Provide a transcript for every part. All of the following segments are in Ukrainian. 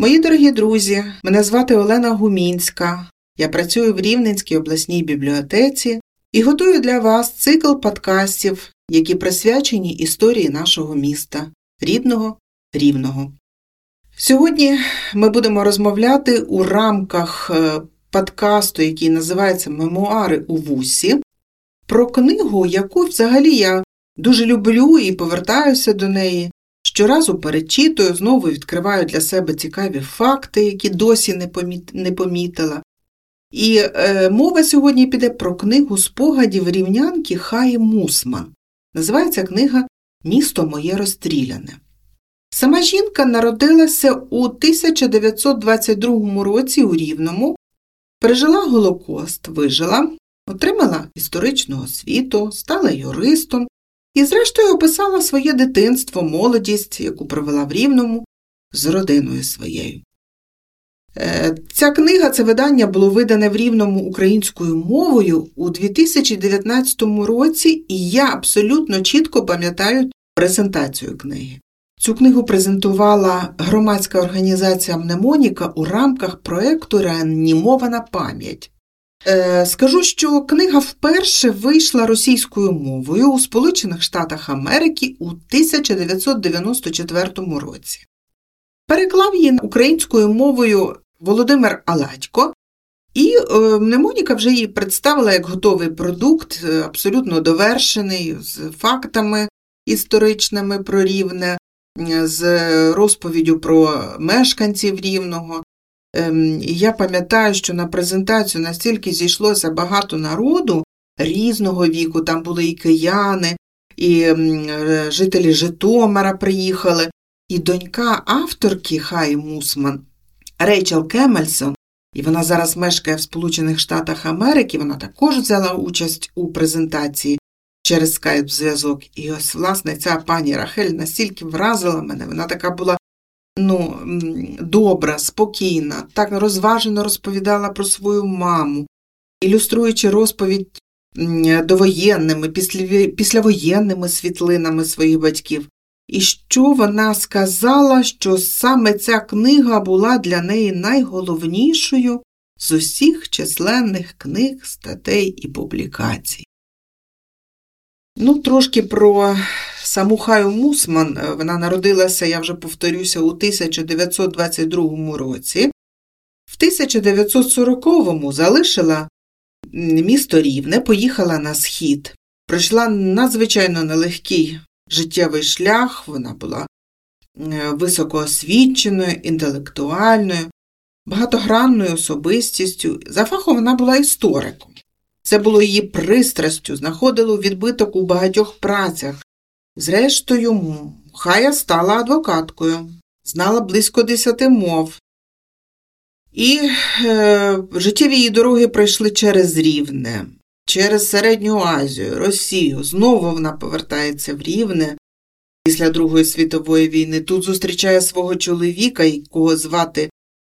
Мої дорогі друзі, мене звати Олена Гумінська. Я працюю в Рівненській обласній бібліотеці і готую для вас цикл подкастів, які присвячені історії нашого міста, рідного Рівного. Сьогодні ми будемо розмовляти у рамках подкасту, який називається «Мемуари у вусі», про книгу, яку взагалі я дуже люблю і повертаюся до неї. Щоразу перечитую, знову відкриваю для себе цікаві факти, які досі не помітила. І мова сьогодні піде про книгу спогадів рівнянки Хаї Мусман. Називається книга «Місто моє розстріляне». Сама жінка народилася у 1922 році у Рівному, пережила Голокост, вижила, отримала історичну освіту, стала юристом і зрештою описала своє дитинство, молодість, яку провела в Рівному з родиною своєю. Ця книга, це видання було видане в Рівному українською мовою у 2019 році, і я абсолютно чітко пам'ятаю презентацію книги. Цю книгу презентувала громадська організація «Мнемоніка» у рамках проєкту «Реанімована пам'ять». Скажу, що книга вперше вийшла російською мовою у Сполучених Штатах Америки у 1994 році. Переклав її українською мовою Володимир Аладько, і «Мнемоніка» вже її представила як готовий продукт, абсолютно довершений, з фактами історичними про Рівне, з розповіддю про мешканців Рівного. І я пам'ятаю, що на презентацію настільки зійшлося багато народу різного віку, там були і кияни, і жителі Житомира приїхали, і донька авторки Хаї Мусман, Рейчел Кемельсон, і вона зараз мешкає в Сполучених Штатах Америки, вона також взяла участь у презентації через скайп-зв'язок. І ось, власне, ця пані Рахель настільки вразила мене, вона така була добра, спокійна, так розважено розповідала про свою маму, ілюструючи розповідь довоєнними, післявоєнними світлинами своїх батьків. І що вона сказала, що саме ця книга була для неї найголовнішою з усіх численних книг, статей і публікацій. Трошки про саму Хаю Мусман. Вона народилася, я вже повторюся, у 1922 році. В 1940-му залишила місто Рівне, поїхала на схід. Пройшла надзвичайно нелегкий життєвий шлях, вона була високоосвіченою, інтелектуальною, багатогранною особистістю. За фахом вона була істориком. Це було її пристрастю, знаходило відбиток у багатьох працях. Зрештою, Хая стала адвокаткою, знала близько 10 мов. І життєві її дороги пройшли через Рівне, через Середню Азію, Росію. Знову вона повертається в Рівне після Другої світової війни. Тут зустрічає свого чоловіка, якого звати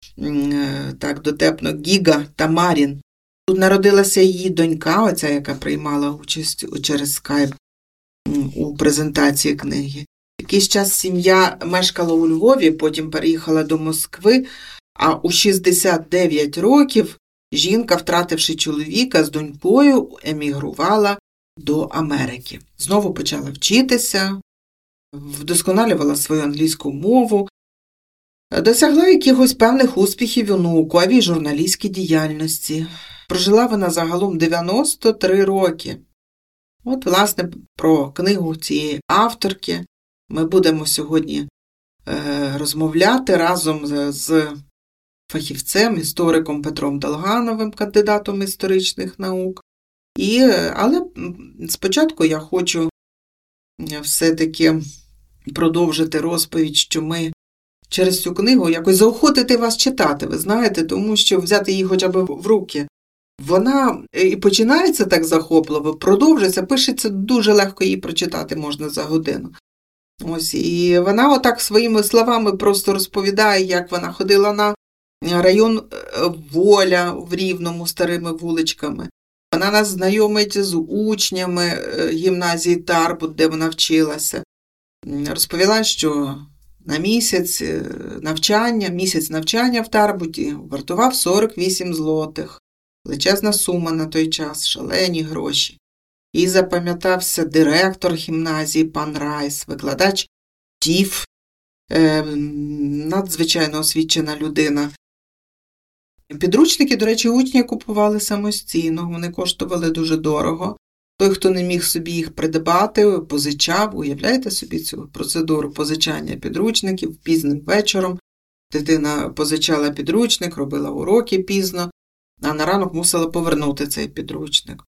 так дотепно Гіга Тамарін. Тут народилася її донька, оця, яка приймала участь через скайп у презентації книги. Якийсь час сім'я мешкала у Львові, потім переїхала до Москви, а у 69 років жінка, втративши чоловіка з донькою, емігрувала до Америки. Знову почала вчитися, вдосконалювала свою англійську мову, досягла якихось певних успіхів у науковій і журналістській діяльності. Прожила вона загалом 93 роки. От, власне, про книгу цієї авторки ми будемо сьогодні розмовляти разом з фахівцем, істориком Петром Долгановим, кандидатом історичних наук. Але спочатку я хочу все-таки продовжити розповідь, що ми через цю книгу якось заохотити вас читати, ви знаєте, тому що взяти її хоча б в руки. Вона і починається так захопливо, продовжується, пишеться дуже легко, її прочитати можна за годину. Ось, і вона отак своїми словами просто розповідає, як вона ходила на район Воля в Рівному старими вуличками. Вона нас знайомить з учнями гімназії Тарбут, де вона вчилася. Розповіла, що на місяць навчання в Тарбуті вартував 48 злотих. Величезна сума на той час, шалені гроші. І запам'ятався директор гімназії пан Райс, викладач ТІФ, надзвичайно освічена людина. Підручники, до речі, учні купували самостійно, вони коштували дуже дорого. Той, хто не міг собі їх придбати, позичав. Уявляєте собі цю процедуру позичання підручників пізним вечором. Дитина позичала підручник, робила уроки пізно, а на ранок мусила повернути цей підручник.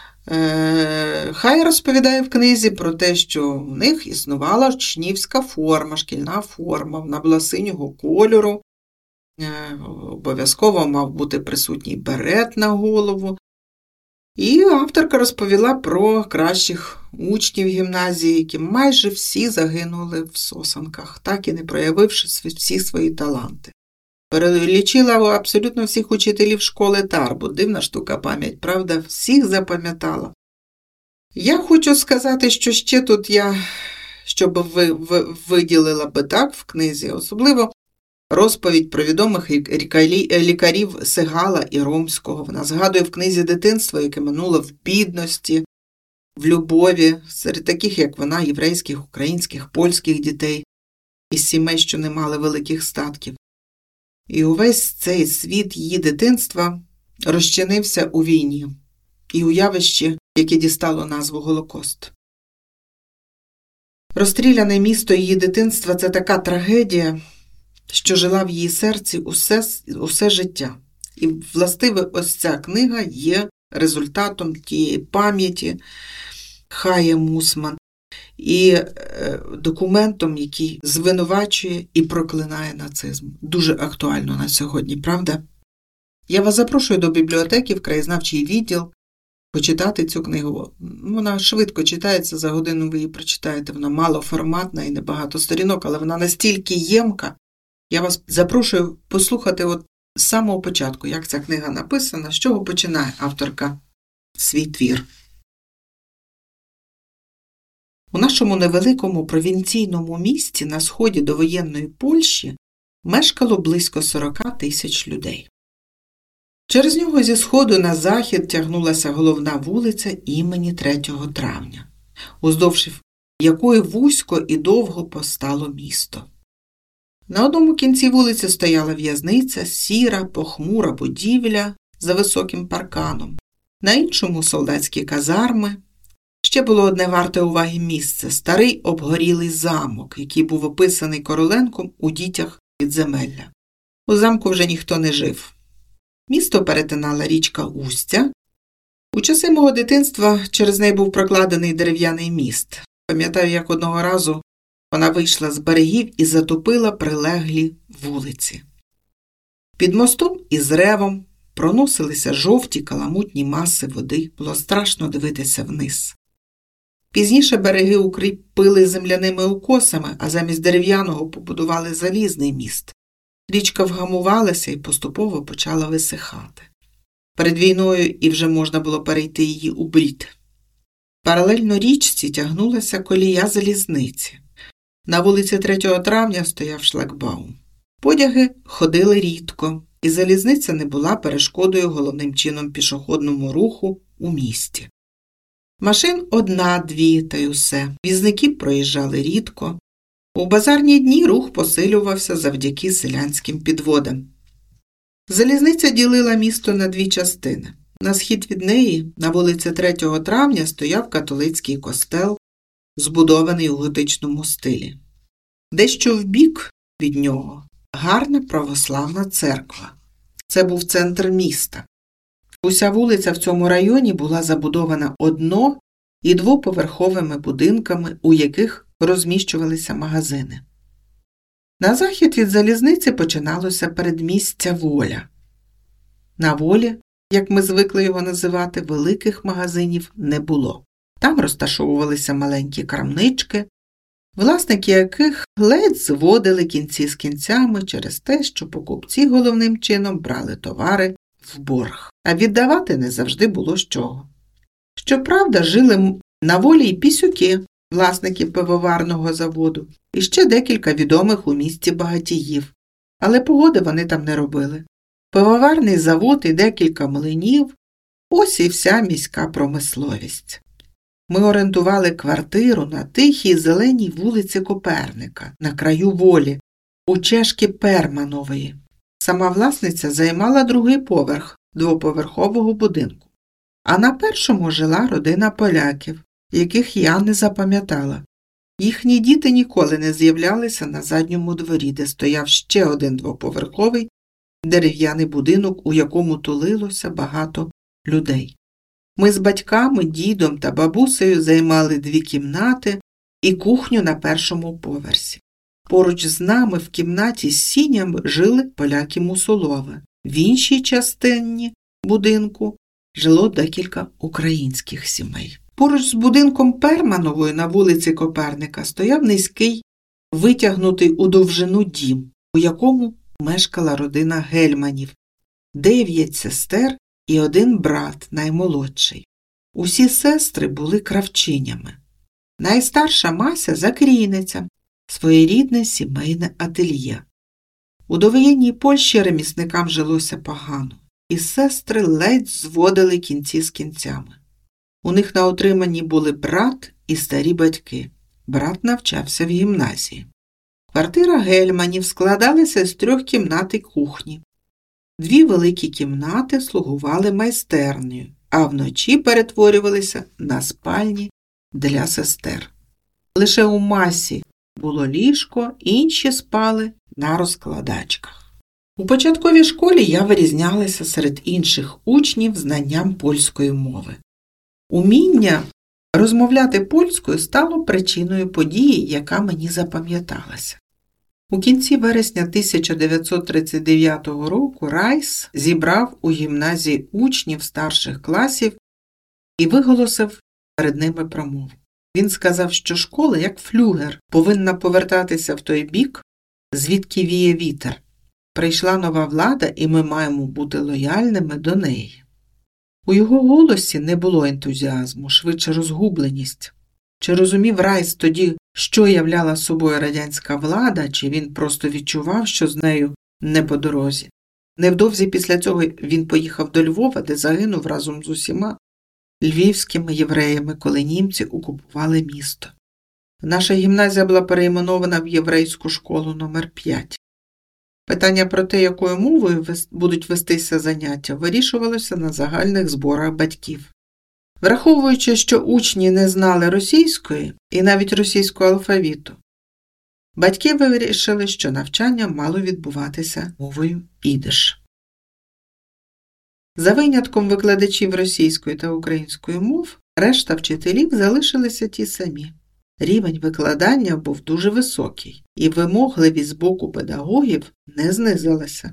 Хай розповідає в книзі про те, що в них існувала учнівська форма, шкільна форма, вона була синього кольору, обов'язково мав бути присутній берет на голову. І авторка розповіла про кращих учнів гімназії, які майже всі загинули в сосанках, так і не проявивши всі свої таланти. Перелічила абсолютно всіх учителів школи Тарбут. Дивна штука пам'ять, правда? Всіх запам'ятала. Я хочу сказати, що ще тут щоб ви виділила би так в книзі, особливо розповідь про відомих лікарів Сегала і Ромського. Вона згадує в книзі дитинство, яке минуло в бідності, в любові, серед таких, як вона, єврейських, українських, польських дітей, із сімей, що не мали великих статків. І увесь цей світ її дитинства розчинився у війні і у явищі, яке дістало назву Голокост. Розстріляне місто її дитинства – це така трагедія, що жила в її серці усе життя. І, властиве, ось ця книга є результатом тієї пам'яті Хаї Мусман і документом, який звинувачує і проклинає нацизм. Дуже актуально на сьогодні, правда? Я вас запрошую до бібліотеки в краєзнавчий відділ почитати цю книгу. Вона швидко читається, за годину ви її прочитаєте. Вона малоформатна і небагато сторінок, але вона настільки ємка. Я вас запрошую послухати з самого початку, як ця книга написана, з чого починає авторка свій твір. У нашому невеликому провінційному місті на сході довоєнної Польщі мешкало близько 40 тисяч людей. Через нього зі сходу на захід тягнулася головна вулиця імені 3 травня, уздовж якої вузько і довго постало місто. На одному кінці вулиці стояла в'язниця, сіра, похмура будівля за високим парканом, на іншому – солдатські казарми. Ще було одне варте уваги місце – старий обгорілий замок, який був описаний Короленком у «Дітях підземелля». У замку вже ніхто не жив. Місто перетинала річка Устя. У часи мого дитинства через неї був прокладений дерев'яний міст. Пам'ятаю, як одного разу вона вийшла з берегів і затопила прилеглі вулиці. Під мостом із ревом проносилися жовті каламутні маси води, було страшно дивитися вниз. Пізніше береги укріпили земляними укосами, а замість дерев'яного побудували залізний міст. Річка вгамувалася і поступово почала висихати. Перед війною і вже можна було перейти її у брід. Паралельно річці тягнулася колія залізниці. На вулиці 3 травня стояв шлагбаум. Потяги ходили рідко, і залізниця не була перешкодою головним чином пішохідному руху у місті. Машин 1-2 та й усе. Візники проїжджали рідко. У базарні дні рух посилювався завдяки селянським підводам. Залізниця ділила місто на 2 частини. На схід від неї, на вулиці 3 травня, стояв католицький костел, збудований у готичному стилі. Дещо вбік від нього – гарна православна церква. Це був центр міста. Уся вулиця в цьому районі була забудована 1- і 2-поверховими будинками, у яких розміщувалися магазини. На захід від залізниці починалося передмістя Воля. На Волі, як ми звикли його називати, великих магазинів не було. Там розташовувалися маленькі крамнички, власники яких ледь зводили кінці з кінцями через те, що покупці головним чином брали товари в борг, а віддавати не завжди було з чого. Щоправда, жили на Волі й пісюки, власників пивоварного заводу, і ще декілька відомих у місті багатіїв. Але погоди вони там не робили. Пивоварний завод і декілька млинів – ось і вся міська промисловість. Ми орендували квартиру на тихій зеленій вулиці Коперника, на краю Волі, у Чешки Перманової. Сама власниця займала другий поверх двоповерхового будинку. А на першому жила родина поляків, яких я не запам'ятала. Їхні діти ніколи не з'являлися на задньому дворі, де стояв ще один двоповерховий дерев'яний будинок, у якому тулилося багато людей. Ми з батьками, дідом та бабусею займали 2 кімнати і кухню на першому поверсі. Поруч з нами в кімнаті з сінням жили поляки-мусулови. В іншій частині будинку жило декілька українських сімей. Поруч з будинком Перманової на вулиці Коперника стояв низький, витягнутий у довжину дім, у якому мешкала родина Гельманів, 9 сестер і 1 брат, наймолодший. Усі сестри були кравчинями. Найстарша Мася – закрійниця, своєрідне сімейне ательє. У довоєнній Польщі ремісникам жилося погано, і сестри ледь зводили кінці з кінцями. У них на утриманні були брат і старі батьки. Брат навчався в гімназії. Квартира Гельманів складалася з 3 кімнат і кухні. 2 великі кімнати слугували майстернею, а вночі перетворювалися на спальні для сестер. Лише у Масі було ліжко, інші спали на розкладачках. У початковій школі я вирізнялася серед інших учнів знанням польської мови. Уміння розмовляти польською стало причиною події, яка мені запам'яталася. У кінці вересня 1939 року Райс зібрав у гімназії учнів старших класів і виголосив перед ними промову. Він сказав, що школа, як флюгер, повинна повертатися в той бік, звідки віє вітер. Прийшла нова влада, і ми маємо бути лояльними до неї. У його голосі не було ентузіазму, швидше розгубленість. Чи розумів Райс тоді, що являла собою радянська влада, чи він просто відчував, що з нею не по дорозі? Невдовзі після цього він поїхав до Львова, де загинув разом з усіма львівськими євреями, коли німці окупували місто. Наша гімназія була перейменована в єврейську школу номер 5. Питання про те, якою мовою будуть вестися заняття, вирішувалося на загальних зборах батьків. Враховуючи, що учні не знали російської і навіть російського алфавіту, батьки вирішили, що навчання мало відбуватися мовою ідиш. За винятком викладачів російської та української мов, решта вчителів залишилися ті самі. Рівень викладання був дуже високий, і вимогливість з боку педагогів не знизилася.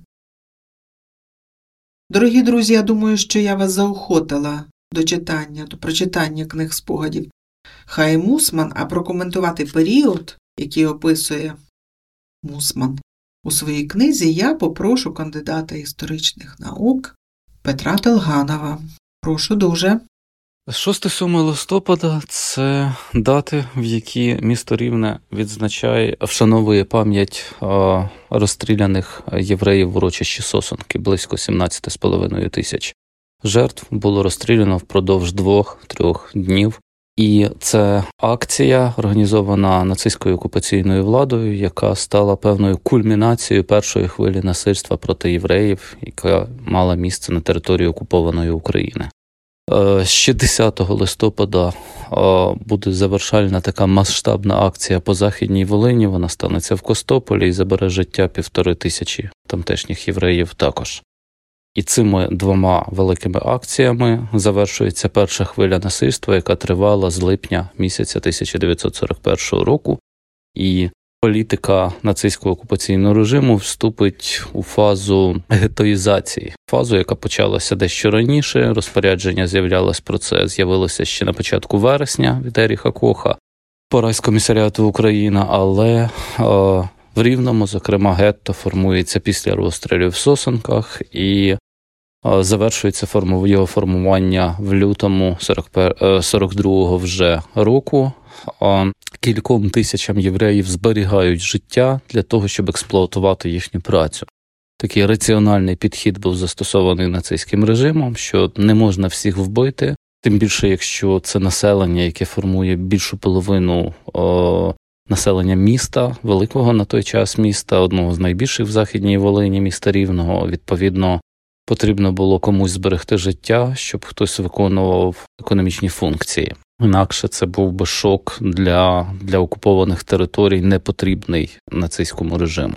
Дорогі друзі, я думаю, що я вас заохотила до прочитання книг спогадів Хай Мусман, а прокоментувати період, який описує Мусман у своїй книзі, я попрошу кандидата історичних наук Петра Телганова. Прошу дуже. 6-7 листопада – це дати, в які місто Рівне вшановує пам'ять розстріляних євреїв в урочищі Сосонки. Близько 17,5 тисяч жертв було розстріляно впродовж 2-3 днів. І це акція, організована нацистською окупаційною владою, яка стала певною кульмінацією першої хвилі насильства проти євреїв, яка мала місце на території окупованої України. Ще 10 листопада буде завершальна така масштабна акція по Західній Волині. Вона станеться в Костополі і забере життя 1500 тамтешніх євреїв також. І цими 2 великими акціями завершується перша хвиля насильства, яка тривала з липня місяця 1941 року. І політика нацистського окупаційного режиму вступить у фазу гетоїзації. Фазу, яка почалася дещо раніше, розпорядження з'явилося ще на початку вересня від Еріха Коха по Райскомісаріату Україна, але в Рівному, зокрема, гетто формується після розстрілів в Сосонках і завершується його формування в лютому 42-го вже року кільком тисячам євреїв зберігають життя для того, щоб експлуатувати їхню працю. Такий раціональний підхід був застосований нацистським режимом, що не можна всіх вбити, тим більше, якщо це населення, яке формує більшу половину населення міста, великого на той час міста, одного з найбільших в Західній Волині, міста Рівного. Відповідно, потрібно було комусь зберегти життя, щоб хтось виконував економічні функції. Інакше це був би шок для окупованих територій, непотрібний нацистському режиму.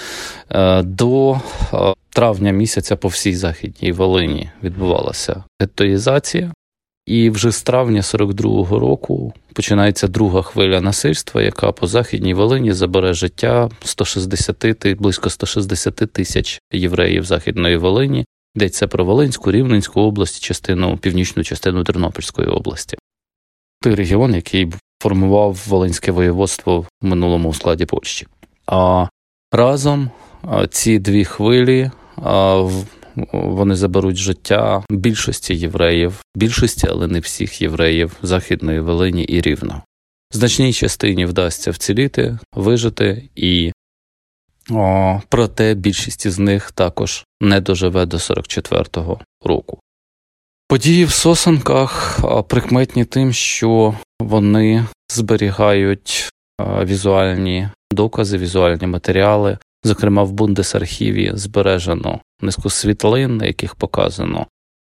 До травня місяця по всій Західній Волині відбувалася геттоїзація, і вже з травня 42-го року починається друга хвиля насильства, яка по Західній Волині забере життя близько 160 тисяч євреїв Західної Волині. Йдеться про Волинську, Рівненську область, північну частину Тернопільської області. Той регіон, який формував Волинське воєводство в минулому у складі Польщі. А разом ці дві хвилі, вони заберуть життя більшості євреїв, але не всіх євреїв Західної Волині і Рівного. Значній частині вдасться вціліти, вижити, і проте більшість із них також не доживе до 44-го року. Події в Сосенках прикметні тим, що вони зберігають візуальні докази, візуальні матеріали. Зокрема, в Бундесархіві збережено низку світлин, на яких показано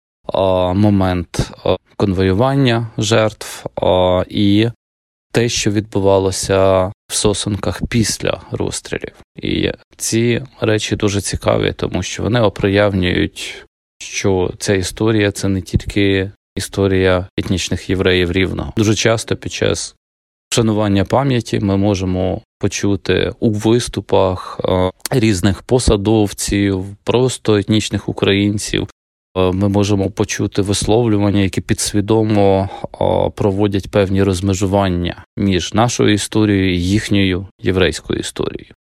момент конвоювання жертв і те, що відбувалося в Сосенках після розстрілів. І ці речі дуже цікаві, тому що вони оприявнюють, що ця історія – це не тільки історія етнічних євреїв Рівного. Дуже часто під час вшанування пам'яті ми можемо почути у виступах різних посадовців, просто етнічних українців. Ми можемо почути висловлювання, які підсвідомо проводять певні розмежування між нашою історією і їхньою єврейською історією.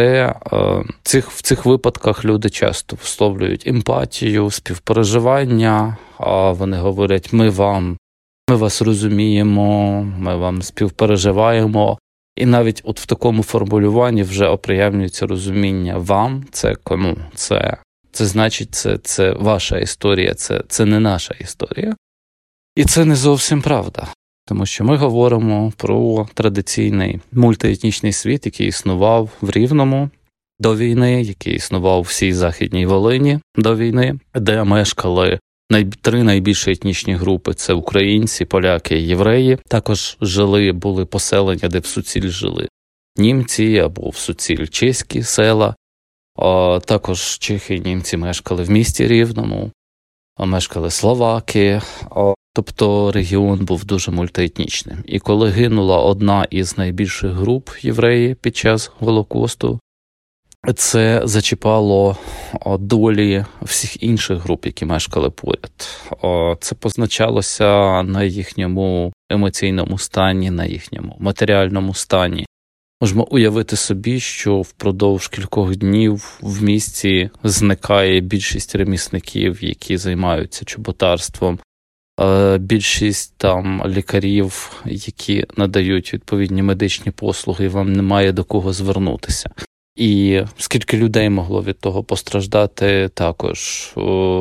В цих випадках люди часто висловлюють емпатію, співпереживання, вони говорять ми вас розуміємо, ми вам співпереживаємо. І навіть от в такому формулюванні вже оприємнюється розуміння вам, це кому, це значить, це ваша історія, це не наша історія. І це не зовсім правда, тому що ми говоримо про традиційний мультиетнічний світ, який існував в Рівному до війни, який існував у всій Західній Волині до війни, де мешкали три найбільші етнічні групи – це українці, поляки і євреї. Також були поселення, де в суціль жили німці або в суціль чеські села. Також чехи і німці мешкали в місті Рівному, мешкали словаки. Тобто регіон був дуже мультиетнічним. І коли гинула одна із найбільших груп євреїв під час Голокосту, це зачіпало долі всіх інших груп, які мешкали поряд. Це позначалося на їхньому емоційному стані, на їхньому матеріальному стані. Можемо уявити собі, що впродовж кількох днів в місті зникає більшість ремісників, які займаються чоботарством, більшість там лікарів, які надають відповідні медичні послуги, і вам немає до кого звернутися. І скільки людей могло від того постраждати також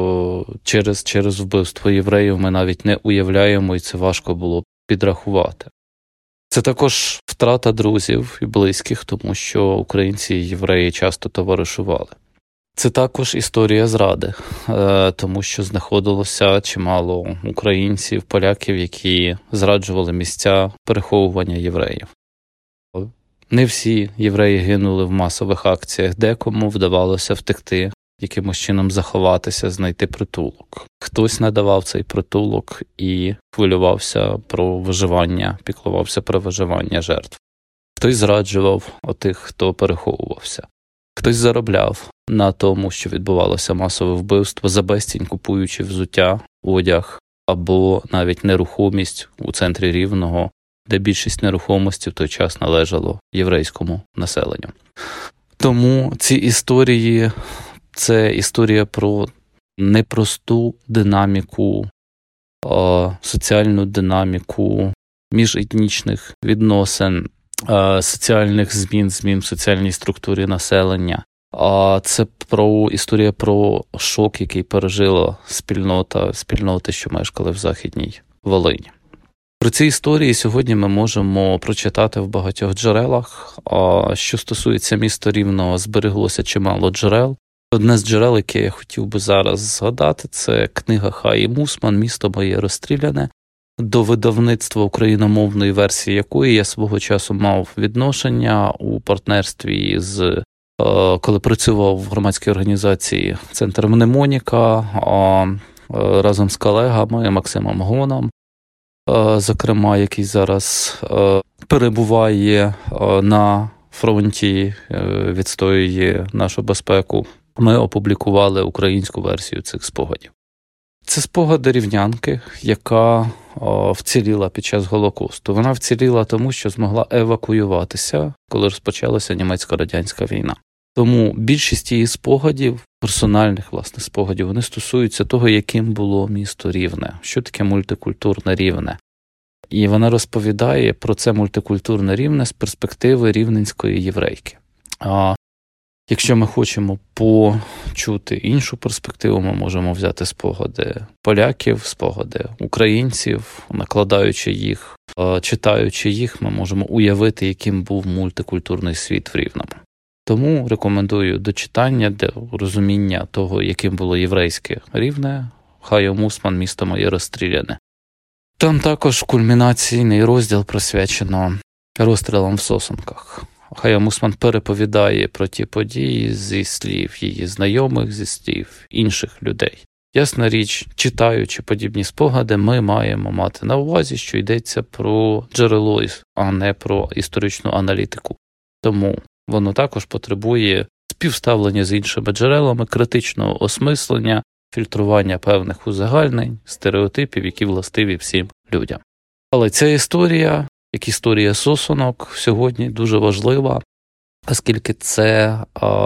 через вбивство євреїв, ми навіть не уявляємо, і це важко було підрахувати. Це також втрата друзів і близьких, тому що українці і євреї часто товаришували. Це також історія зради, тому що знаходилося чимало українців, поляків, які зраджували місця переховування євреїв. Не всі євреї гинули в масових акціях, декому вдавалося втекти, якимось чином заховатися, знайти притулок. Хтось надавав цей притулок і хвилювався про виживання, піклувався про виживання жертв. Хтось зраджував тих, хто переховувався. Хтось заробляв на тому, що відбувалося масове вбивство, за безцінь купуючи взуття, одяг або навіть нерухомість у центрі Рівного, де більшість нерухомості в той час належало єврейському населенню. Тому ці історії – це історія про непросту динаміку, соціальну динаміку міжетнічних відносин, соціальних змін в соціальній структурі населення. Це історія про шок, який пережила спільноти, що мешкали в Західній Волині. Про ці історії сьогодні ми можемо прочитати в багатьох джерелах. Що стосується міста Рівного, збереглося чимало джерел. Одне з джерел, яке я хотів би зараз згадати, це книга Хаї Мусман «Місто моє розстріляне», до видавництва україномовної версії якої я свого часу мав відношення у партнерстві коли працював в громадській організації «Центр Мнемоніка» разом з колегами Максимом Гоном, зокрема, який зараз перебуває на фронті, відстоює нашу безпеку. Ми опублікували українську версію цих спогадів. Це спогади рівнянки, яка вціліла під час Голокосту. Вона вціліла тому, що змогла евакуюватися, коли розпочалася німецько-радянська війна. Тому більшість її спогадів, персональних, власне, спогадів, вони стосуються того, яким було місто Рівне, що таке мультикультурне Рівне. І вона розповідає про це мультикультурне Рівне з перспективи рівненської єврейки. Якщо ми хочемо почути іншу перспективу, ми можемо взяти спогади поляків, спогади українців, накладаючи їх, читаючи їх, ми можемо уявити, яким був мультикультурний світ в Рівному. Тому рекомендую до читання, для розуміння того, яким було єврейське Рівне, Хаї Мусман «Місто моє розстріляне». Там також кульмінаційний розділ присвячено розстрілам в Сосонках. Хаї Мусман переповідає про ті події зі слів її знайомих, зі слів інших людей. Ясна річ, читаючи подібні спогади, ми маємо мати на увазі, що йдеться про джерело, а не про історичну аналітику. Тому воно також потребує співставлення з іншими джерелами, критичного осмислення, фільтрування певних узагальнень, стереотипів, які властиві всім людям. Але ця історія, як історія Сосонок, сьогодні дуже важлива, оскільки це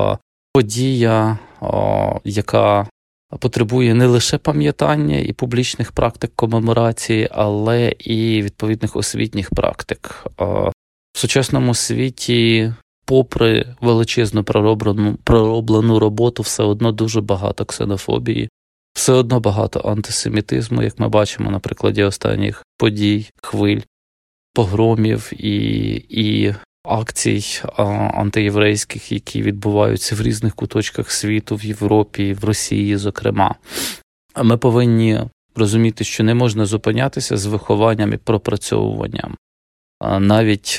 подія, яка потребує не лише пам'ятання і публічних практик комеморації, але і відповідних освітніх практик. В сучасному світі, попри величезну пророблену роботу, все одно дуже багато ксенофобії, все одно багато антисемітизму, як ми бачимо на прикладі останніх подій, хвиль, погромів і акцій антиєврейських, які відбуваються в різних куточках світу, в Європі, в Росії, зокрема. Ми повинні розуміти, що не можна зупинятися з вихованням і пропрацьовуванням навіть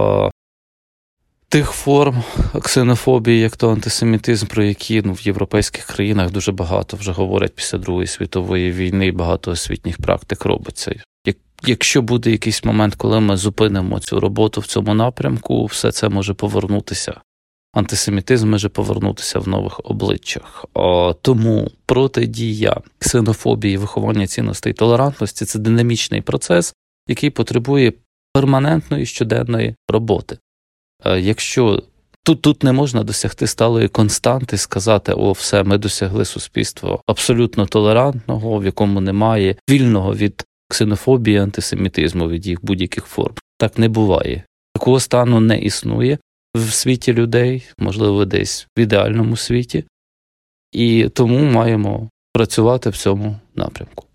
тих форм ксенофобії, як то антисемітизм, про які в європейських країнах дуже багато вже говорять після Другої світової війни, і багато освітніх практик робиться. Якщо буде якийсь момент, коли ми зупинимо цю роботу в цьому напрямку, все це може повернутися. Антисемітизм може повернутися в нових обличчях. Тому протидія ксенофобії, виховання цінностей і толерантності – це динамічний процес, який потребує перманентної щоденної роботи. Якщо тут не можна досягти сталої константи, сказати, все, ми досягли суспільства абсолютно толерантного, в якому немає вільного від ксенофобії, антисемітизму, від їх будь-яких форм. Так не буває. Такого стану не існує в світі людей, можливо, десь в ідеальному світі. І тому маємо працювати в цьому напрямку.